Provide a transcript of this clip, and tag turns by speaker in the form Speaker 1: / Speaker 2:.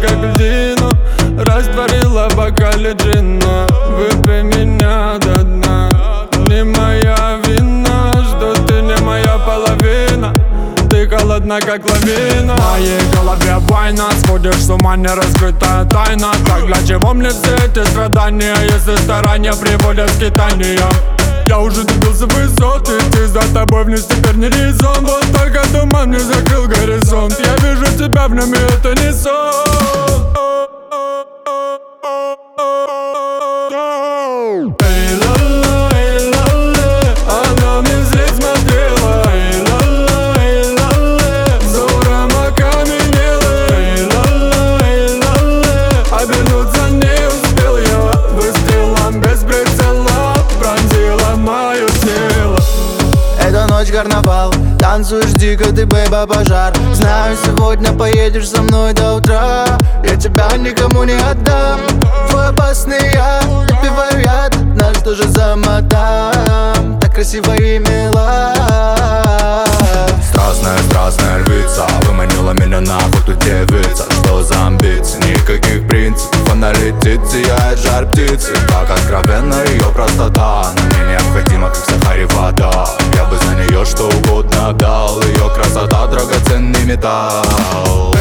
Speaker 1: как льдину, растворила в бокале джина. Выпей меня до дна. Не моя вина, что ты не моя половина. Ты холодна, как лавина. В моей голове война, сводишь с ума нераскрытая тайна. Так для чего мне все эти страдания, если старания приводят к скитаниям? Я уже добился высоты, идти за тобой вниз теперь не резон. Вот только туман мне закрыл горизонт. Я вижу тебя в нем, и это не сон. Эй, ла-ла, эй, ла-ла, она мне вслед смотрела. Эй, ла-ла, эй, ла-ла, взором окаменела. Эй, ла-ла, эй, ла-ла, обернуться не успел я. Выстрелом без прицела пронзила мое тело.
Speaker 2: Это ночь карнавал, танцуешь дико, ты, бэйба, пожар. Знаю, сегодня поедешь со мной до утра. Я тебя никому не отдам. Твой опасный я, допиваю яд, нас тоже замотам. Так красиво и мила.
Speaker 3: Страстная, страстная львица выманила меня на охоту девица. Что за амбиции, никаких принципов. Она летит, сияет жар птицы. Как откровенна ее простота. Но мне необходима, как в Сахаре, вода. Я бы за нее что угодно дал. Ее красота — драгоценный металл.